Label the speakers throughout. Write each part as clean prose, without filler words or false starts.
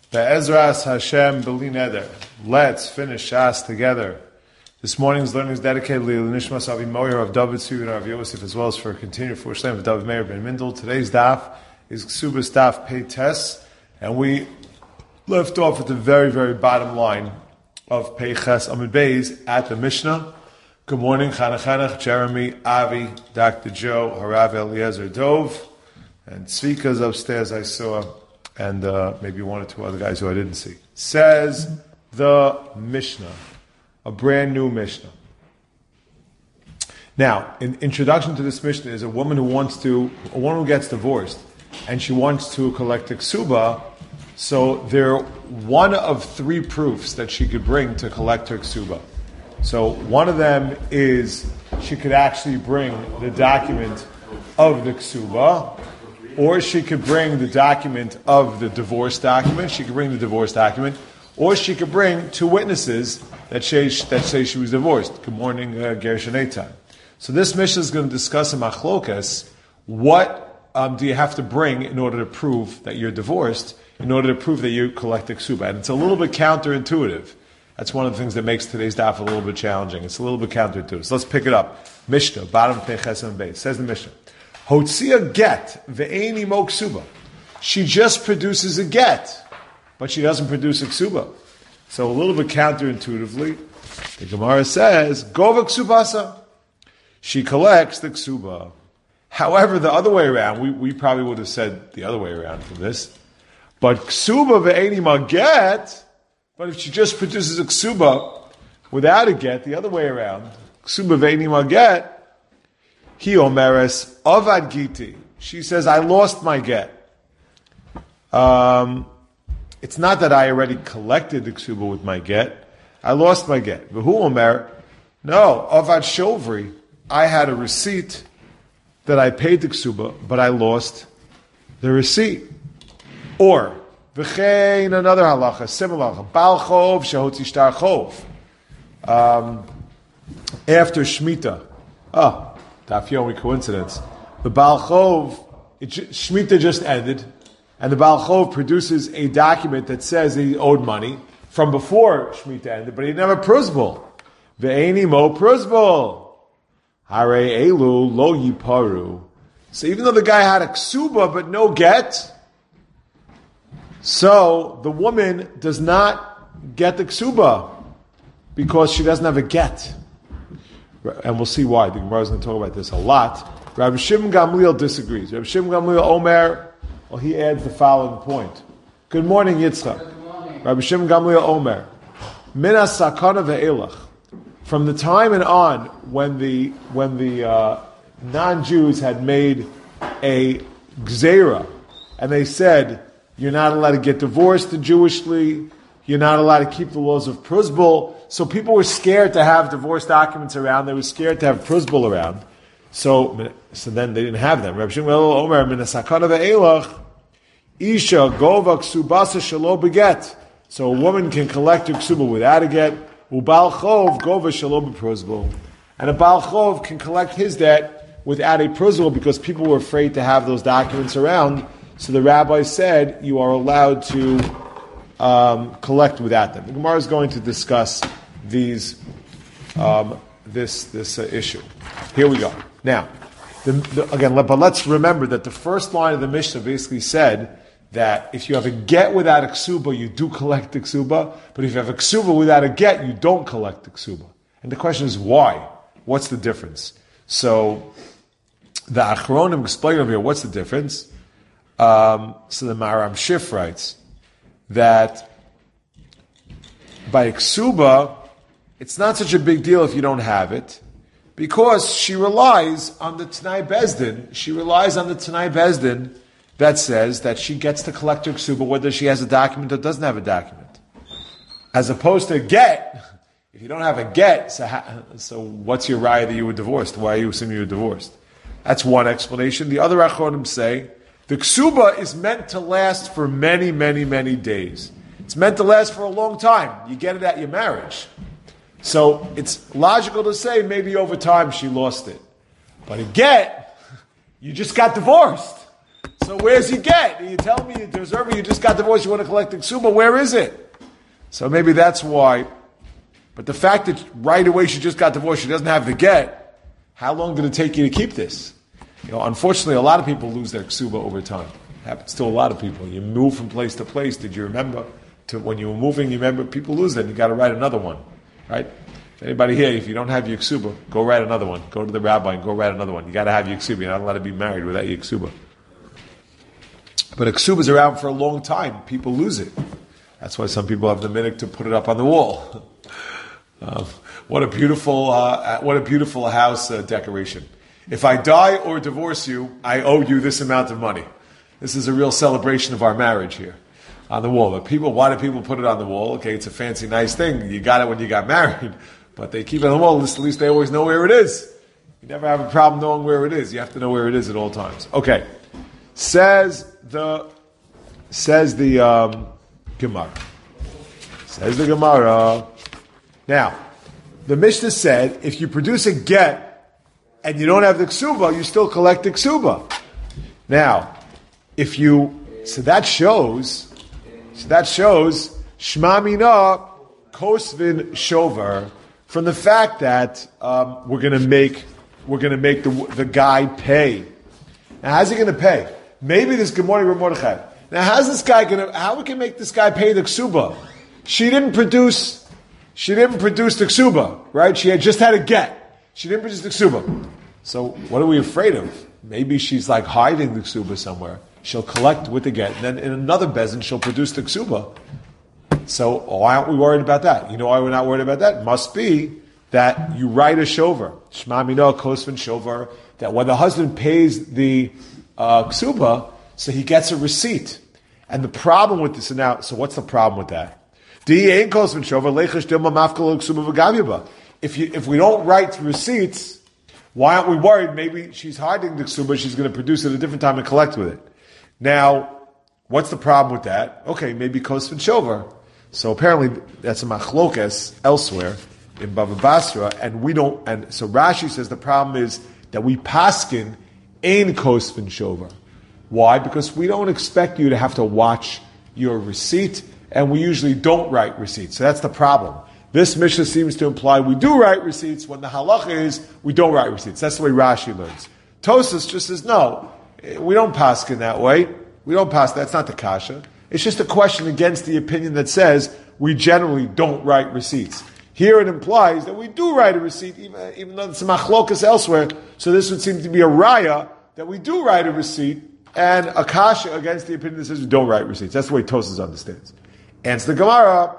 Speaker 1: Be'ezras Hashem B'li Neder. Let's finish Shas together. This morning's learning is dedicated to Nishmas Avi Moyer of David Suv and Rav Yosef, as well as for continued for Shlem of David Meir ben Mindel. Today's daf is Ksubas daf Pei Tes, and we left off at the very, very bottom line of Pei Ches Amud Beis at the Mishnah. Good morning, Chanach, Jeremy, Avi, Dr. Joe, Harav Eliezer Dov, and Tzvika's upstairs I saw, and maybe one or two other guys who I didn't see. Says the Mishnah, a brand new Mishnah. Now, in introduction to this Mishnah is a woman who gets divorced, and she wants to collect a ksuba. So they're one of three proofs that she could bring to collect her ksuba. So one of them is she could actually bring the document of the ksuba, or she could bring the document of the divorce document. She could bring the divorce document, or she could bring two witnesses that say she was divorced. Good morning, Gershon Eitan. So this Mishnah is going to discuss in Machlokas what do you have to bring in order to prove that you're divorced, in order to prove that you collect the ksuba. And it's a little bit counterintuitive. That's one of the things that makes today's daf a little bit challenging. It's a little bit counterintuitive. So let's pick it up. Mishnah, bottom of Peches and Beis. Says the Mishnah, Hotzia get ve'eni mo ksuba. She just produces a get, but she doesn't produce a ksuba. So a little bit counterintuitively, the Gemara says, Gova ksubasa. She collects the ksuba. However, the other way around, we probably would have said the other way around from this. But ksuba ve'eni ma get, but if she just produces a ksuba without a get, the other way around, ksuba ve'eni ma get, Hi omeres avad giti. She says, I lost my get. It's not that I already collected the ksuba with my get. I lost my get. V'hu omer, no, avad shovri. I had a receipt that I paid the ksuba, but I lost the receipt. Or, v'chein, another halacha, similar halacha, bal chov shehotzi shtar chov. After Shemitah. Daf Yomi coincidence. The Baal Chov, Shemitah just ended, and the Baal Chov produces a document that says he owed money from before Shemitah ended, but he didn't have a pruzbul. Ve'eni mo pruzbul. Hare elu lo yiparu. So even though the guy had a ksuba but no get, so the woman does not get the ksuba because she doesn't have a get. And we'll see why. The Gemara is going to talk about this a lot. Rabbi Shimon Gamliel disagrees. Rabbi Shimon Gamliel Omer, he adds the following point. Good morning, Yitzchak. Good morning. Rabbi Shimon Gamliel Omer, Mina sakana ve'elach. From the time and on when the non-Jews had made a gzeira, and they said you're not allowed to get divorced Jewishly, you're not allowed to keep the laws of pruzbul. So people were scared to have divorce documents around. They were scared to have pruzbul around. So then they didn't have them. Rabbi Shimon Omer min sakana ve'elach isha gova ksubasa shelo beget. So a woman can collect her ksuba without a get. Ubal chov gova shelo bepruzbul. And a bal chov can collect his debt without a pruzbul because people were afraid to have those documents around. So the rabbi said you are allowed to collect without them. The Gemara is going to discuss these this issue. Here we go. Now, but let's remember that the first line of the Mishnah basically said that if you have a get without a ksuba, you do collect the ksuba, but if you have a ksuba without a get, you don't collect the ksuba. And the question is why? What's the difference? So the Achronim explain over here what's the difference. So the Maharam Shif writes that by a ksuba, it's not such a big deal if you don't have it, because she relies on the Tanai Bezdin. She relies on the Tanai Bezdin that says that she gets to collect her ksuba whether she has a document or doesn't have a document. As opposed to a get, if you don't have a get, so what's your raya that you were divorced? Why are you assuming you were divorced? That's one explanation. The other Achronim say the ksuba is meant to last for many, many, many days. It's meant to last for a long time. You get it at your marriage. So it's logical to say maybe over time she lost it. But a get, you just got divorced. So So where's your get? You tell me you deserve it, you just got divorced, you want to collect the ksuba, where is it? So maybe that's why. But the fact that right away she just got divorced, she doesn't have the get, how long did it take you to keep this? Unfortunately, a lot of people lose their ksuba over time. It happens to a lot of people. You move from place to place. Did you remember when you were moving? You remember people lose them. You got to write another one, right? If anybody here, if you don't have your ksuba, go write another one. Go to the rabbi and go write another one. You got to have your ksuba. You're not allowed to be married without your ksuba. But a ksuba is around for a long time. People lose it. That's why some people have the minhag to put it up on the wall. What a beautiful house decoration. If I die or divorce you, I owe you this amount of money. This is a real celebration of our marriage here on the wall. But why do people put it on the wall? Okay, it's a fancy, nice thing. You got it when you got married, but they keep it on the wall. At least they always know where it is. You never have a problem knowing where it is. You have to know where it is at all times. Okay, says the Gemara. Says the Gemara. Now, the Mishnah said if you produce a get and you don't have the ksuba, you still collect the ksuba. Now, so that shows Shema Mina Kosvin Shover from the fact that we're going to make the guy pay. Now, how's he going to pay? Maybe this Good Morning Mordechai. Now, how we can make this guy pay the ksuba? She didn't produce the ksuba, right? She had just had a get. She didn't produce the ksuba. So what are we afraid of? Maybe she's like hiding the ksuba somewhere. She'll collect with the get, and then in another bezin she'll produce the ksuba. So why aren't we worried about that? You know why we're not worried about that? It must be that you write a shover. Shema Mino Kosvin Shover, that when the husband pays the ksuba, so he gets a receipt. And the problem with this, so what's the problem with that? If we don't write receipts, why aren't we worried? Maybe she's hiding the ksuba, she's going to produce it at a different time and collect with it. Now, what's the problem with that? Okay, maybe kosvin shover. So apparently that's a machlokes elsewhere in Bava Basra, and so Rashi says the problem is that we paskin ein kosvin shover. Why? Because we don't expect you to have to watch your receipt, and we usually don't write receipts. So that's the problem. This Mishnah seems to imply we do write receipts when the halacha is we don't write receipts. That's the way Rashi learns. Tosas just says, no, we don't paskin that way. We don't pass. That's not the kasha. It's just a question against the opinion that says we generally don't write receipts. Here it implies that we do write a receipt, even though it's a machlokas elsewhere. So this would seem to be a raya that we do write a receipt, and a kasha against the opinion that says we don't write receipts. That's the way Tosas understands. Answer the Gemara.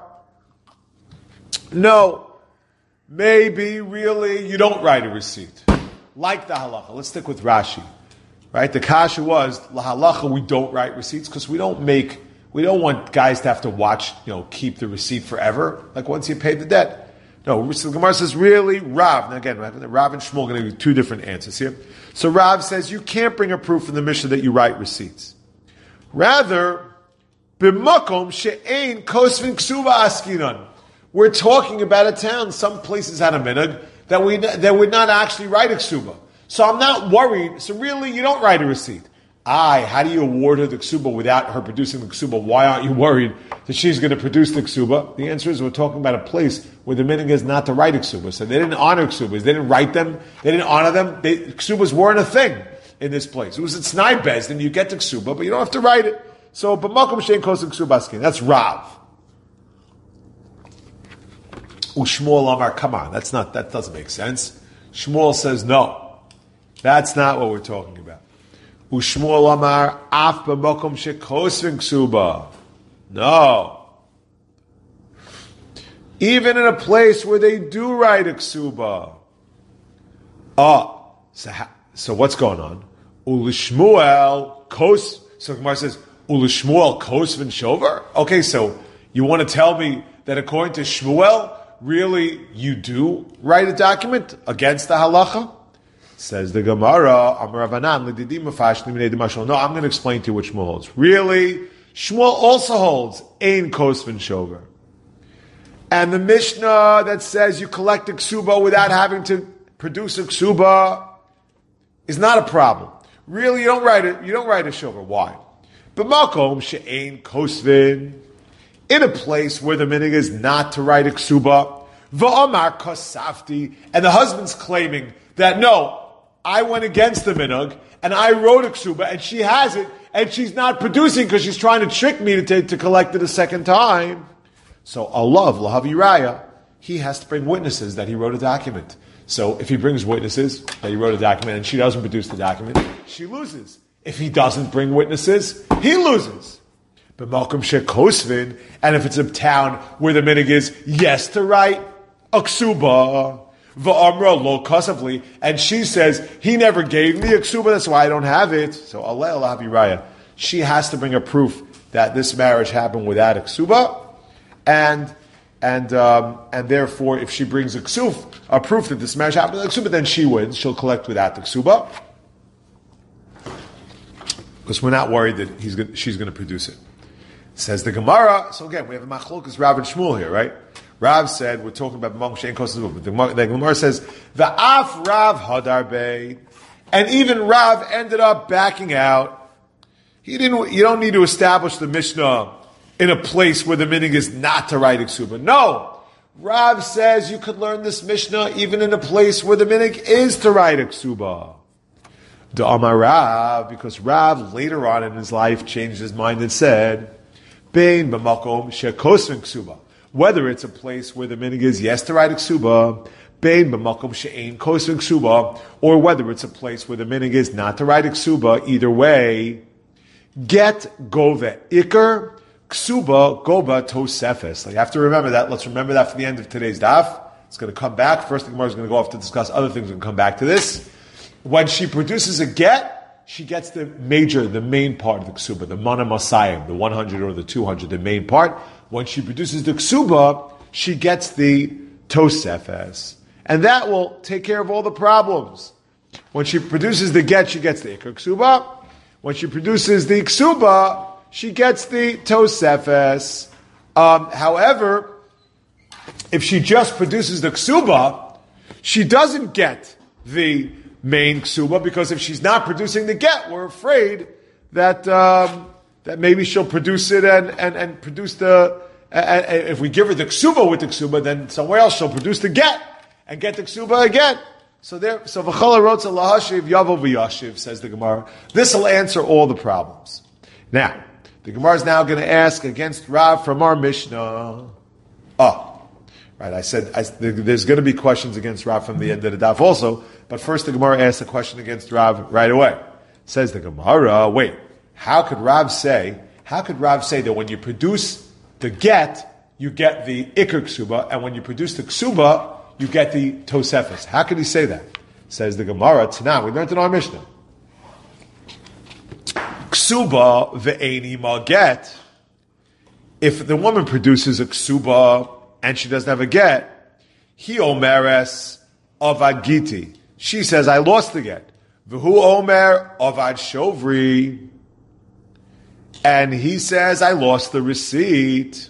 Speaker 1: No, maybe really you don't write a receipt. Like the halacha. Let's stick with Rashi. Right? The kasha was, la halacha, we don't write receipts because we don't want guys to have to watch, keep the receipt forever. Like once you pay the debt. No, the Gemara says really, Rav. Now again, Rav and Shmuel are going to give you two different answers here. So Rav says you can't bring a proof from the Mishnah that you write receipts. Rather, b'makom she'ein kosvin ksuba askinan. We're talking about a town. Some places had a minhag that would not actually write a ksuba. So I'm not worried. So really, you don't write a receipt. How do you award her the ksuba without her producing the ksuba? Why aren't you worried that she's going to produce the ksuba? The answer is we're talking about a place where the minhag is not to write a ksuba. So they didn't honor ksubas. They didn't write them. They didn't honor them. Ksubas weren't a thing in this place. It was at Snai Bez, then you get the ksuba, but you don't have to write it. So, b'makom she'ein kosvin ksuba askin. That's Rav. Shmuel Amar, come on, that doesn't make sense. Shmuel says no. That's not what we're talking about. Ushmuel Amar, af b'makom shekosvin ksuba. No. Even in a place where they do write a ksuba. So what's going on? Ulishmuel kos. So Gemara says, Ulishmuel kosvin shover? Okay, so you want to tell me that according to Shmuel, really, you do write a document against the halacha? Says the Gemara, no, I'm going to explain to you what Shmuel holds. Really, Shmuel also holds ein kosvin shover. And the Mishnah that says you collect a ksuba without having to produce a ksuba is not a problem. Really, you don't write it. You don't write a shofar. Why? B'makom she'ein kosvin, in a place where the minhag is not to write a ksuba. V'omar kosafti, and the husband's claiming that no, I went against the minhag and I wrote a ksuba and she has it and she's not producing because she's trying to trick me to collect it a second time. So Allah, lahavi raya, he has to bring witnesses that he wrote a document. So if he brings witnesses that he wrote a document and she doesn't produce the document, she loses. If he doesn't bring witnesses, he loses. But Malcolm Shekosvin, and if it's a town where the minhag is yes to write a ksuba, v'amra lo kasavli, and she says he never gave me a ksuba, that's why I don't have it. So Allah lahavi raya, she has to bring a proof that this marriage happened without a ksuba, and therefore, if she brings a proof that this marriage happened with a ksuba, then she wins. She'll collect without the ksuba, because we're not worried that she's going to produce it. Says the Gemara. So again, we have a machlokas Rav and Shmuel here, right? Rav said we're talking about Mom Shein Kosas, but the Gemara says the Af Rav Hadarbe, and even Rav ended up backing out. You don't need to establish the Mishnah in a place where the minhag is not to write a ksuba. No! Rav says you could learn this Mishnah even in a place where the minhag is to write a ksuba. The Amar Rav, because Rav later on in his life changed his mind and said, Bein b'makom she'kosvin ksuba. Whether it's a place where the minhag is yes to write a ksuba, Bein b'makom she'ein kosvin ksuba, or whether it's a place where the minhag is not to write a ksuba, either way, get gove ikar, ksuba goba tosefes. You have to remember that. Let's remember that for the end of today's daf. It's going to come back. First, the Gemara is going to go off to discuss other things and come back to this. When she produces a get, she gets the main part of the ksuba, the mana masayim, the 100 or the 200, the main part. When she produces the ksuba, she gets the tosefes. And that will take care of all the problems. When she produces the get, she gets the ikar ksuba. When she produces the ksuba, she gets the tosefes. However, if she just produces the ksuba, she doesn't get the main ksuba, because if she's not producing the get, we're afraid that that maybe she'll produce it and produce the. If we give her the ksuba with the ksuba, then somewhere else she'll produce the get and get the ksuba again. So v'chala rotza lahashiv yavo v'yashiv, says the Gemara. This will answer all the problems. Now, the Gemara is now going to ask against Rav from our Mishnah. Right, I said there's going to be questions against Rav from the end of the daf also, but first the Gemara asks a question against Rav right away. Says the Gemara, wait, how could Rav say that when you produce the get, you get the ikar ksuba, and when you produce the ksuba, you get the tosefes? How could he say that? Says the Gemara, Tanah, we learned in our Mishnah. Ksuba ve'eni ma get. If the woman produces a ksuba and she doesn't have a get, he omeres avad giti. She says, I lost the get. V'hu omer avad shovri. And he says, I lost the receipt.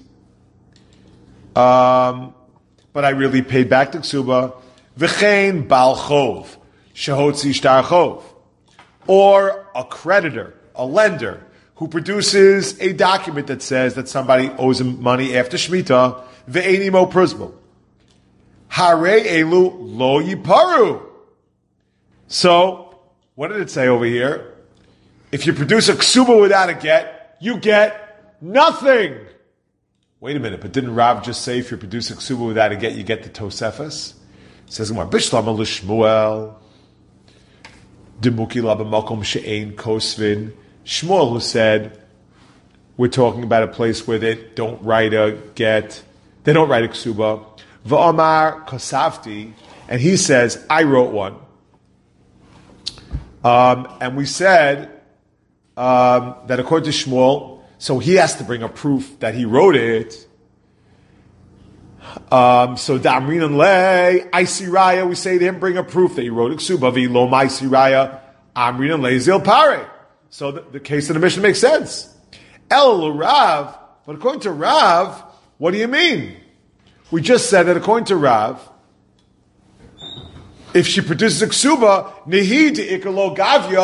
Speaker 1: But I really paid back the ksuba. V'chein bal chov. Shehotzi shtar chov. Or a creditor, a lender, who produces a document that says that somebody owes him money after Shemitah, ve'eni mo prusbo. Hare elu lo yiparu. So, what did it say over here? If you produce a ksuba without a get, you get nothing. Wait a minute, but didn't Rav just say if you produce a ksuba without a get, you get the tosefes? It says, Bishlama l'shmuel. Demuki labamalkom she'ein kosvin. Shmuel, who said, we're talking about a place where they don't write a get, they don't write a ksuba. V'amar kosavti, and he says, I wrote one. And we said that according to Shmuel, so he has to bring a proof that he wrote it. So Damrin and Lei, I see Raya, we say to him, bring a proof that he wrote a ksuba. V'lo mai si Raya, Amrin and Lei zil pare. So the case of the Mishnah makes sense. El Rav, but according to Rav, what do you mean? We just said that according to Rav, if she produces a ksuba, nehi de ikalo gavya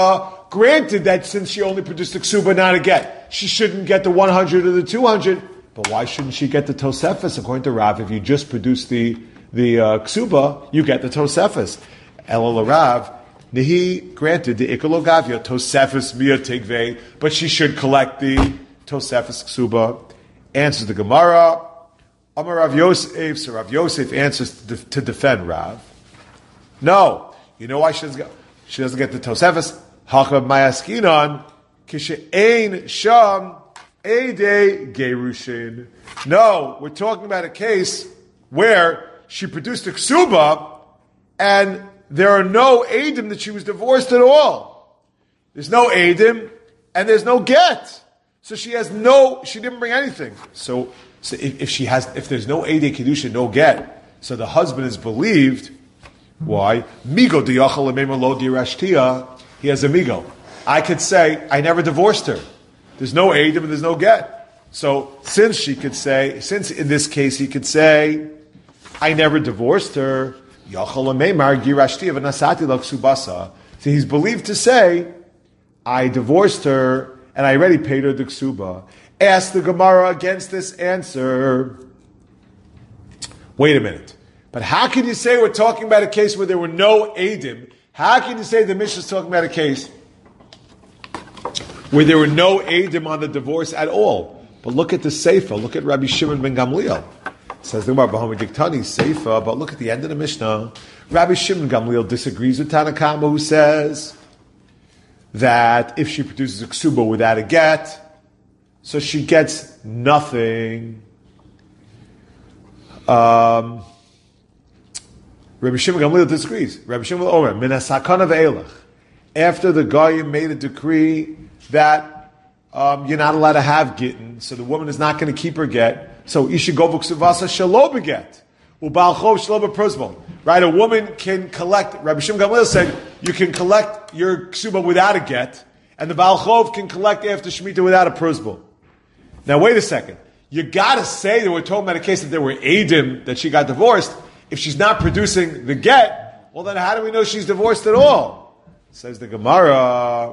Speaker 1: granted that since she only produced a ksuba, not a get, she shouldn't get the 100 or the 200. But why shouldn't she get the tosefes? According to Rav, if you just produce the ksuba, you get the tosefes. Elul Rav, Nihi granted the ikalo gavya tosefes mia tigvei, but she should collect the tosefes ksuba. Answers the Gemara. Amar Rav Yosef. So Rav Yosef answers to defend Rav. No, you know why she doesn't get the tosefes? Hachab mayaskinon kishe'ein sham ede gerushin. No, we're talking about a case where she produced a ksuba and there are no edim that she was divorced at all. There's no edim and there's no get. So she didn't bring anything. So if there's no ede kedusha, no get, so the husband is believed. Why? Migo diyachal lemema lo dirashtia. He has a migo. I could say I never divorced her. There's no edim and there's no get. So since in this case he could say I never divorced her, yachal lememar girashtia v'nasati lo ksubasa. So he's believed to say I divorced her and I already paid her the ksuba. Ask the Gemara against this answer. Wait a minute. But how can you say we're talking about a case where there were no edim? How can you say the Mishnah is talking about a case where there were no edim on the divorce at all? But look at the Seifa. Look at Rabbi Shimon ben Gamliel. It says the Gemara Bahama Diktani Seifa, but look at the end of the Mishnah. Rabbi Shimon ben Gamliel disagrees with Tanakama, who says that if she produces a ksuba without a get, so she gets nothing. Rabbi Shimon Gamliel disagrees. Rabbi Shimon Omer, minasakana ve'elach. After the Goyim made a decree that you're not allowed to have gittin, so the woman is not going to keep her get, so isha govuk suvasa shalo beget. Ubal chov shalo beprozbon. Right, a woman can collect, Rabbi Shimon Gamliel said, you can collect your ksuba without a get, and the Baal Chov can collect after Shemitah without a prozbon. Now wait a second. You gotta say that we're talking about a case that there were edim that she got divorced. If she's not producing the get, well then how do we know she's divorced at all? Says the Gemara,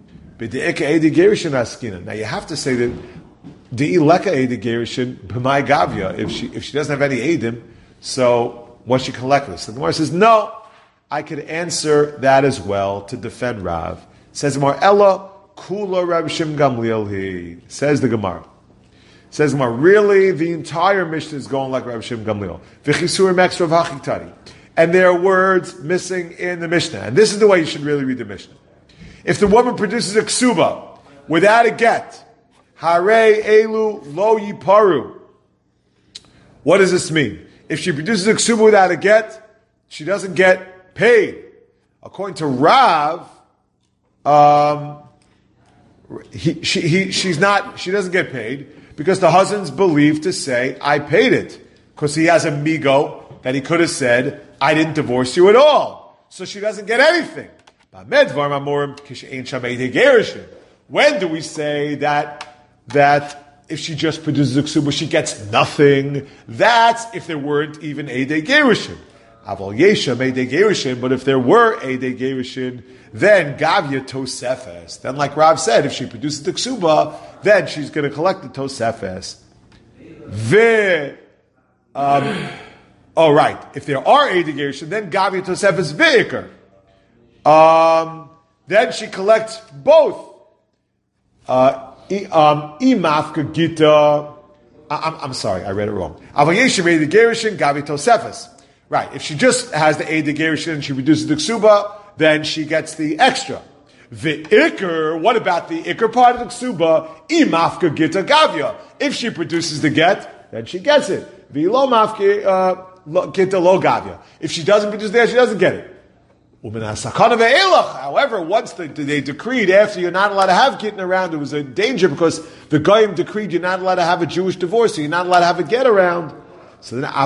Speaker 1: now you have to say that De'ileka Edi Gerishin B'mai Gavya, if she doesn't have any edim, so what she collected. So the Gemara says, no, I could answer that as well to defend Rav. Says the Gemara, Ella Kula Rabbi Shimon Gamliel he. Says the Gemara. Says the Gemara, really, the entire Mishnah is going like Rabbi Shimon Gamliel. V'chisurim extra v'achitari. And there are words missing in the Mishnah. And this is the way you should really read the Mishnah. If the woman produces a ksuba without a get, hare elu lo yiparu. What does this mean? If she produces a ksuba without a get, she doesn't get paid. According to Rav, she doesn't get paid because the husband's believed to say, I paid it. Because he has a migo that he could have said, I didn't divorce you at all. So she doesn't get anything. When do we say that if she just produces a ksuba, she gets nothing? That's if there weren't even Eidei Gerushin. Aval Yesha Eidei Gerushin, but if there were Eidei Gerushin, then Gavya Tosefes. Then like Rav said, if she produces the ksuba, then she's going to collect the Tosefes. Oh right, if there are Eidei Gerushin, then Gavya Tosefes Ve'ikr. Then she collects both. Imafka Gita. I'm sorry, I read it wrong. Avayesha Eidei Gerushin Gavya Tosefes. Right, if she just has the Eidei Gerushin and she reduces the ksuba, then she gets the extra. The ikr, what about the ikr part of the ksuba? Imafka Gita Gavya. If she produces the get, then she gets it. V'lo mafka Gita lo Gavya. If she doesn't produce the get, she doesn't get it. However, once they decreed after you're not allowed to have gittin around, it was a danger because the Goyim decreed you're not allowed to have a Jewish divorce, so you're not allowed to have a get around. So then,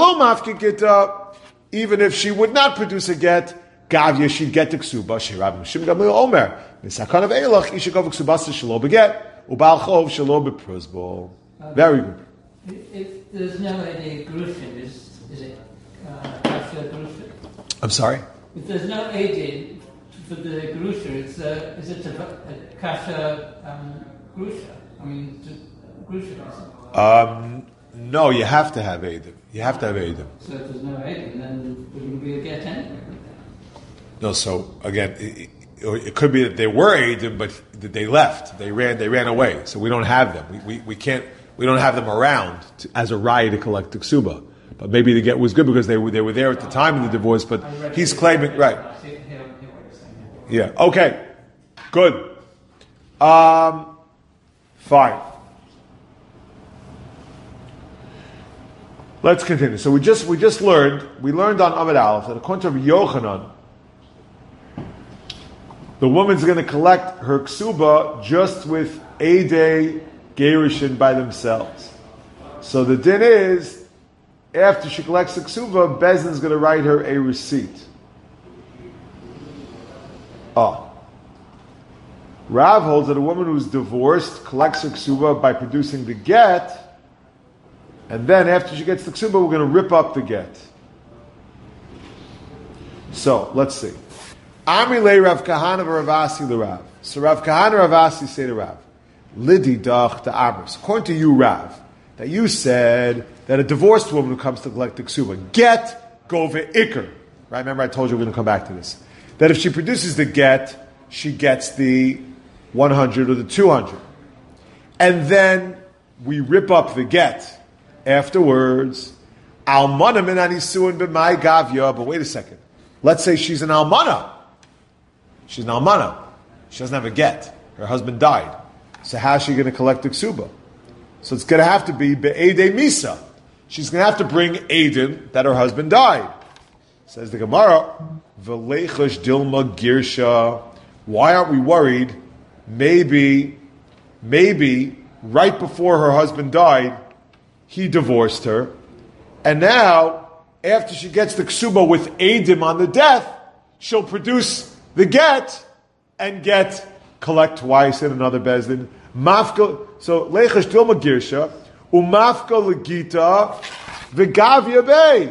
Speaker 1: even if she would not produce a get, Gavya, she'd get the ksuba. Shirab Mishim Gamliel Omer. Misakan of Eilach, Ishakov Ksubasa Shalo Beget, Ubal Chov Shalo Beprozbo. Very good.
Speaker 2: If there's no any Grushin, is it Kafir Grushin?
Speaker 1: I'm sorry?
Speaker 2: If there's no aid for the grusha, is it a kasha grusha? I mean, grusha.
Speaker 1: No, you have to have Eidim. You have to have Eidim.
Speaker 2: So if there's no Eidim, then there wouldn't be a get anyway.
Speaker 1: No, so again, it could be that they were Eidim, but they left. They ran away. So we don't have them. We don't have them around as a raya to collect the ksuba. But maybe the get was good because they were there at the time of the divorce. But he's claiming right. Yeah. Okay. Good. Fine. Let's continue. So we learned on Amud Aleph that according to Yochanan, the woman's going to collect her ksuba just with Eidei Gerushin by themselves. So the din is, after she collects the ksuba, Bezdin's going to write her a receipt. Rav holds that a woman who's divorced collects her ksuba by producing the get, and then after she gets the ksuba, we're going to rip up the get. So, let's see. Amri Rav Kahana Ravasi Rav. So Rav Kahana Ravasi say to Rav, Lidi dach to Amris. According to you, Rav, that you said that a divorced woman who comes to collect the ksuba, get gove ikr. Right? Remember I told you we're going to come back to this. That if she produces the get, she gets the 100 or the 200. And then we rip up the get afterwards. Almana min anisuin b'mai gavya. But wait a second. Let's say she's an almana. She's an almana. She doesn't have a get. Her husband died. So how's she going to collect the ksuba? So it's going to have to be be'edei misa. She's going to have to bring Eidim that her husband died. Says the Gemara, V'leichash dilma girsha. Why aren't we worried? Maybe right before her husband died, he divorced her. And now, after she gets the ksuba with Eidim on the death, she'll produce the get and collect twice in another bezdin. So leichash dilma girsha umafka legita v'gavya bei,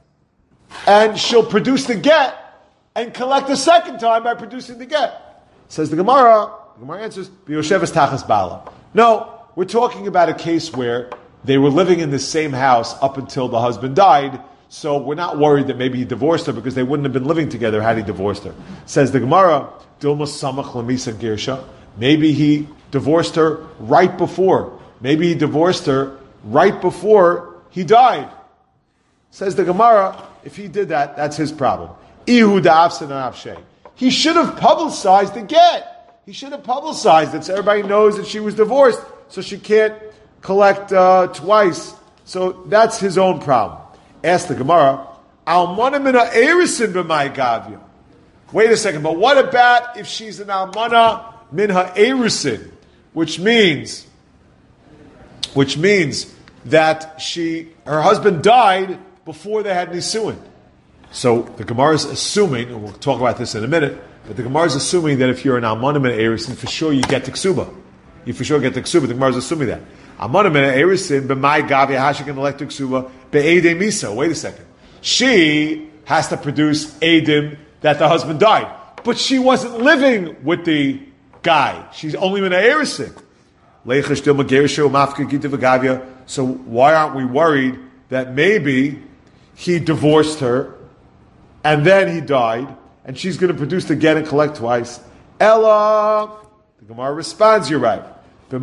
Speaker 1: and she'll produce the get and collect a second time by producing the get. Says the Gemara. The Gemara answers, "B'yosheves tachas bala." No, we're talking about a case where they were living in the same house up until the husband died. So we're not worried that maybe he divorced her because they wouldn't have been living together had he divorced her. Says the Gemara, Dilma samach lamisa girsha. Maybe he divorced her right before. Maybe he divorced her right before he died. Says the Gemara, if he did that, that's his problem. Ihu da'afsan afshay. He should have publicized the get. He should have publicized it so everybody knows that she was divorced, so she can't collect twice. So that's his own problem. Ask the Gemara, Almana min ha'erisin b'mai gavya. Wait a second, but what about if she's an Almana min ha'erisin, which means that her husband died before they had nisuin. So the Gemara is assuming, and we'll talk about this in a minute, but the Gemara is assuming that if you're an Almana min ha'erisin, for sure you get the ksuba. You for sure get the ksuba. The Gemara is assuming that. Almana min ha'erisin b'mai gavya, how she can elect the ksuba? Be'edei misa. Wait a second. She has to produce Eidim that the husband died. But she wasn't living with the guy. She's only min ha'erisin. So why aren't we worried that maybe he divorced her and then he died and she's going to produce the get and collect twice? Ella, the Gemara responds, you're right. You're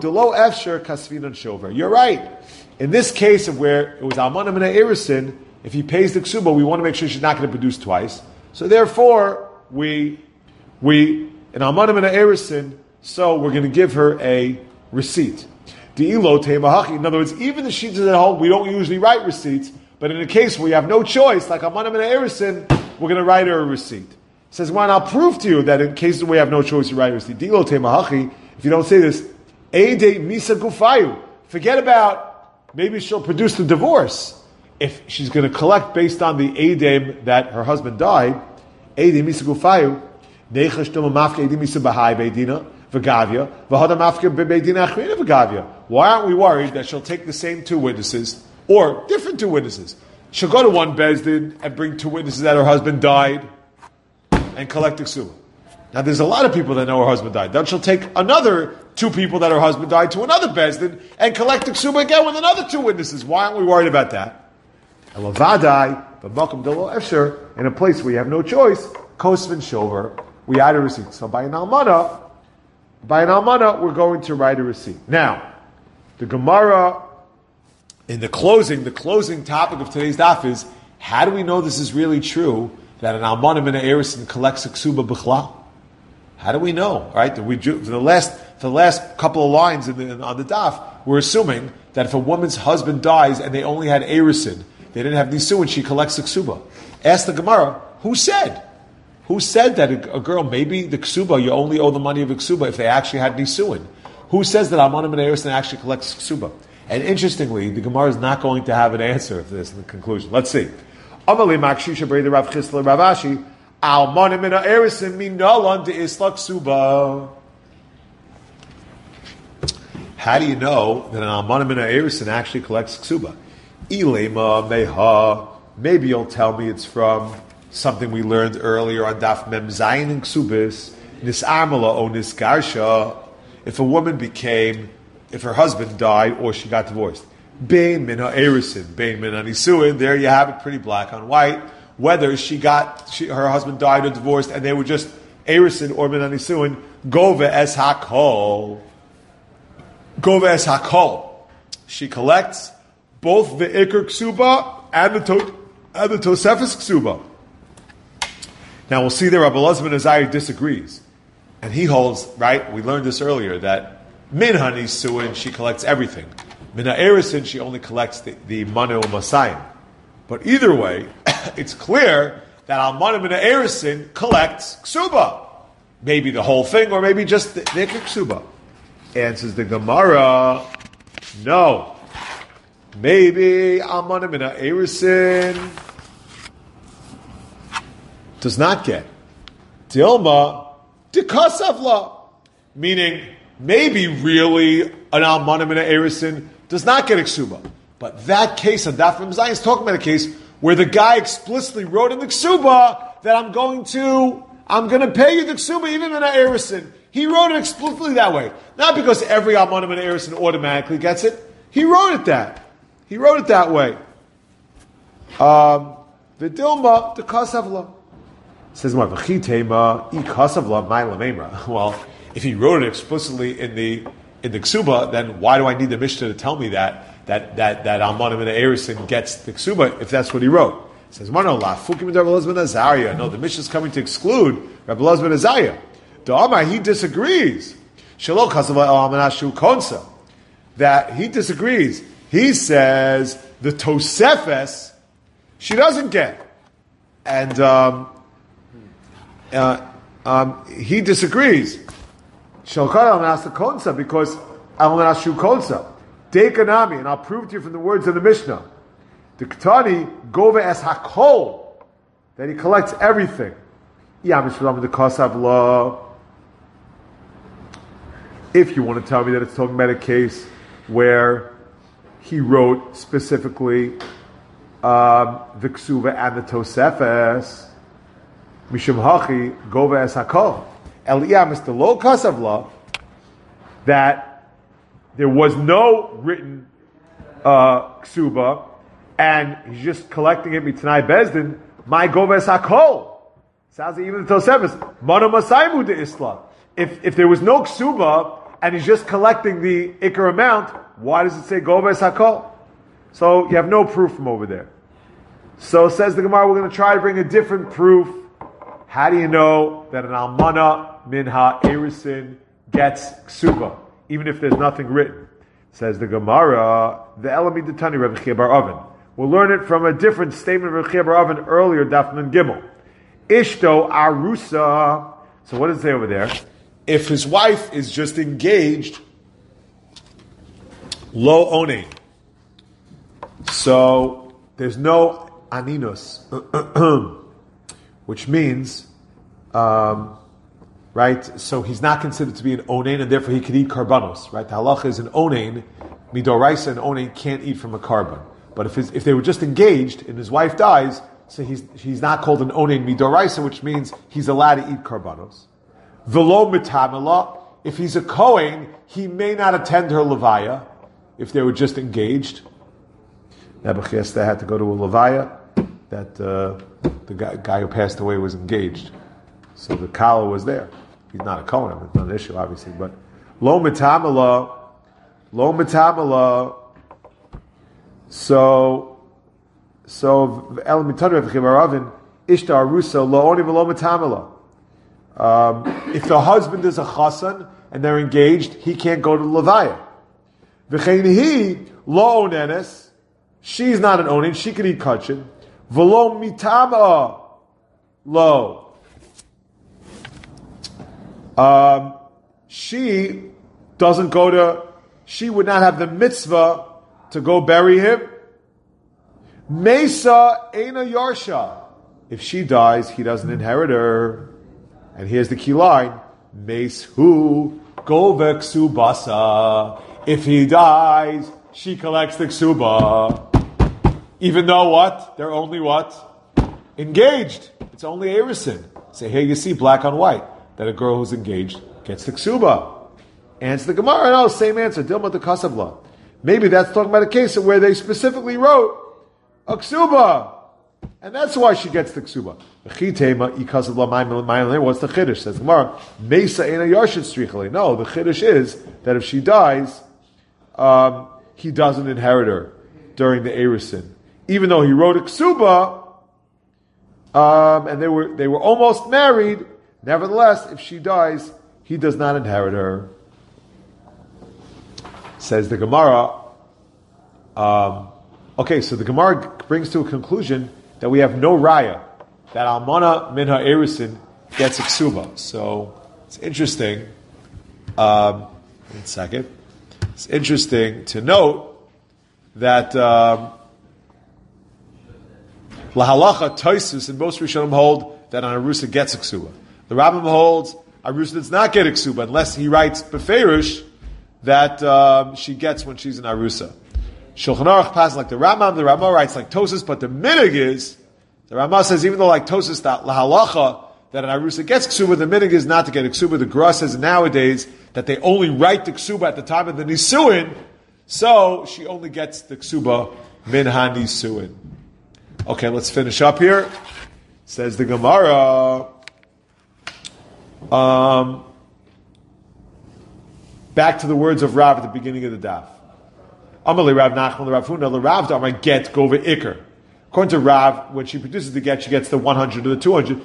Speaker 1: right. In this case of where it was Almana min ha'erisin, if he pays the ksuba, we want to make sure she's not going to produce twice. So therefore, in Almana min ha'erisin, so we're going to give her a receipt. In other words, even the sheets at home, we don't usually write receipts, but in a case where you have no choice, like Almana min ha'erisin, we're going to write her a receipt. It says, well, I'll prove to you that in cases where you have no choice, you write a receipt. If you don't say this, Eidei misa gufayu. Forget about maybe she'll produce the divorce. If she's going to collect based on the Eidim that her husband died, Eidei misa gufayu, nechash doma mafke Eidei misa bahai beidina v'gavya v'hada mafke beidina achrina v'gavya. Why aren't we worried that she'll take the same two witnesses or different two witnesses? She'll go to one bezdin and bring two witnesses that her husband died, and collect the ksuba. Now, there's a lot of people that know her husband died. Then she'll take another 2 people that her husband died to another bezdin and collect the ksuba again with another 2 witnesses. Why aren't we worried about that? Elavadai, but Malcolm Delo Efsher, in a place where you have no choice, Kosvin Shover, we add a receipt. So by an almana, we're going to write a receipt. Now, the Gemara, in the closing topic of today's daf is, how do we know this is really true, that an almana min ha'erisin collects a ksuba b'chlal? How do we know, right? For the last couple of lines on the daf, we're assuming that if a woman's husband dies and they only had erisin, they didn't have nisuin, she collects the ksuba. Ask the Gemara, who said? Who said that a girl, maybe the ksuba, you only owe the money of a ksuba if they actually had nisuin? Who says that almana min ha'erisin actually collects ksuba? And interestingly, the Gemara is not going to have an answer for this in the conclusion. Let's see. Amali makshisha breda Rav Chisla Ravashi. Almanim in ha'erisin minalan de isla ksuba. How do you know that an almanim in ha'erisin actually collects ksuba? Ilema meha. Maybe you'll tell me it's from something we learned earlier on Daf Mem Zayin and Ksubis. Nis'amala o nisgarsha. If her husband died or she got divorced. Bein min ha'erisin, bein min ha'nisuin. There you have it, pretty black on white. Whether her husband died or divorced, and they were just erisin or min ha'nisuin, gove es hakol. Gove es hakol. She collects both the ikr ksuba and the tosefes ksuba. Now we'll see that Rabbi Elazar ben Azariah disagrees, and he holds, right? We learned this earlier, that min ha'nisuin she collects everything. Min ha'erisin she only collects the manu masayim. But either way, it's clear that almanim min ha'erisin collects ksuba. Maybe the whole thing, or maybe just the ksuba. Answers the Gemara, no. Maybe almanim min ha'erisin does not get Dilma dekasavla, meaning maybe really an almanim min ha'erisin does not get a ksuba. But that case on Daf Mem Zayin is talking about a case where the guy explicitly wrote in the ksuba that I'm going to pay you the ksuba even in ha'erisin. He wrote it explicitly that way. Not because every almanim min ha'erisin automatically gets it. He wrote it that way. The Dilma, the kasavla. Says more v'chitema I kasavla ma'ila memra. Well, if he wrote it explicitly in the ksuba, then why do I need the Mishnah to tell me that almanim min ha'erisin gets the ksuba if that's what he wrote? It says no, the Mishnah is coming to exclude Rabbi Elazar ben Azariah. The Amar, he disagrees. Shelo kasavla almanashu konsa. That he disagrees. He says the tosefes she doesn't get, and he disagrees. Because Almanashu Konsa, Dekanami, and I'll prove to you from the words of the Mishnah, the Ketani Gove es Hakol, that he collects everything. If you want to tell me that it's talking about a case where he wrote specifically the Ksuva and the Tosefes, Mishum Hachi Gove es Hakol. Eliyah Mr. Lo Kasavla, that there was no written ksuba, and he's just collecting it mitanai bezdin. My goves hakol sounds like even the Tosefes mana masaimu de isla. If there was no ksuba and he's just collecting the ikar amount, why does it say goves hakol? So you have no proof from over there. So says the Gemara, we're going to try to bring a different proof. How do you know that an almana min ha'erisin gets ksuba, even if there's nothing written? Says the Gemara, the Elami Detani Rav Chia bar Oven. We'll learn it from a different statement of Rav Chia bar Oven earlier, Daf Nun Gimel. Ishto arusa. So what does it say over there? If his wife is just engaged, lo onein. So there's no aninus. Which means, right? So he's not considered to be an onain, and therefore he could eat karbanos, right? The halacha is an onain, midoraisa, and onain can't eat from a carbon. But if they were just engaged and his wife dies, so he's not called an onen midoraisa, which means he's allowed to eat karbanos. Velo mitamela, if he's a Kohen, he may not attend her levaya if they were just engaged. Nebuchadnezzar had to go to a levaya that the guy who passed away was engaged, so the kala was there. He's not a Kohen, it's not an issue, obviously, but lo mitamela. So el mitadrev chivaravin ishta arusa lo oni v'lo mitamela. If the husband is a chasan and they're engaged, he can't go to the levaya. V'cheinihi lo onenes. She's not an onen. She can eat kachin. V'lo mitama lo. She doesn't go to. She would not have the mitzvah to go bury him. Mesa Eina Yarsha. If she dies, he doesn't inherit her. And here's the key line. Mesu Govek Subasa. If he dies, she collects the ksuba. Even though what? They're only what? Engaged. It's only Erison. So here you see black on white that a girl who's engaged gets the ksuba. Answer the Gemara. No, same answer. Dilma the Kasabla. Maybe that's talking about a case where they specifically wrote a ksuba, and that's why she gets the ksuba. What's the chiddush? Says Gemara. Mesa ena yarshin strichali. No, the chiddush is that if she dies, he doesn't inherit her during the Erison, even though he wrote a ksuba, and they were almost married. Nevertheless, if she dies, he does not inherit her. Says the Gemara. Okay, so the Gemara brings to a conclusion that we have no raya that almana min ha'erisin gets a ksuba. So it's interesting. One second. It's interesting to note that lahalacha Taisus and most Rishonim hold that an arusa gets a ksuba. The Rambam holds arusa does not get a ksuba unless he writes beferish that she gets when she's an arusa. Shulchan Aruch passes like the Rambam writes like Tosas, but the minig is, the Rambam says even though like Tosas that lahalacha, that an arusa gets ksuba, the minig is not to get a ksuba. The Gra says nowadays that they only write the ksuba at the time of the nisuin, so she only gets the ksuba min ha nisuin. Okay, let's finish up here. Says the Gemara. Back to the words of Rav at the beginning of the daf. Amalei Rav Nachman, the Rav Huna, the Rav Damar get go iker. According to Rav, when she produces the get, she gets the 100 or the 200.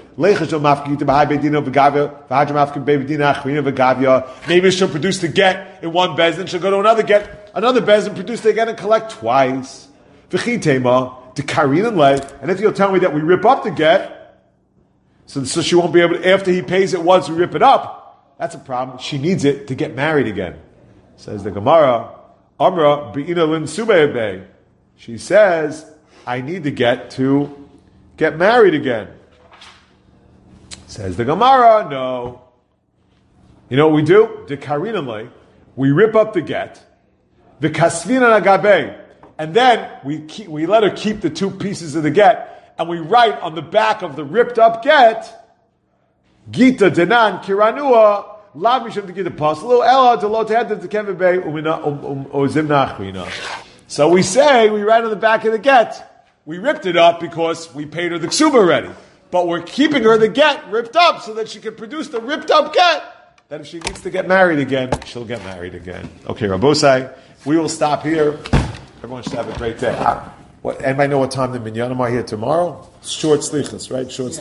Speaker 1: Maybe she'll produce the get in one bezin, she'll go to another bezin, produce the get and collect twice. And if you'll tell me that we rip up the get, so she won't be able to, after he pays it once, we rip it up. That's a problem. She needs it to get married again. Says the Gemara, Amra bi'ina lin subeh. She says, I need to get married again. Says the Gemara, no. You know what we do? Dekarinanle, we rip up the get, the kasvina nagabe, and then we let her keep the two pieces of the get, and we write on the back of the ripped up get, Gita denan kiranua lav mishum to get the paslo ella to lo tehad to kevebe umina ozimna achvina. So we write on the back of the get, we ripped it up because we paid her the ksuba already, but we're keeping her the get ripped up so that she can produce the ripped up get. That if she needs to get married again, she'll get married again. Okay, Rabosai, we will stop here. Everyone should have a great day. Anybody know what time the minyanim are here tomorrow? Short slichus, right? Short.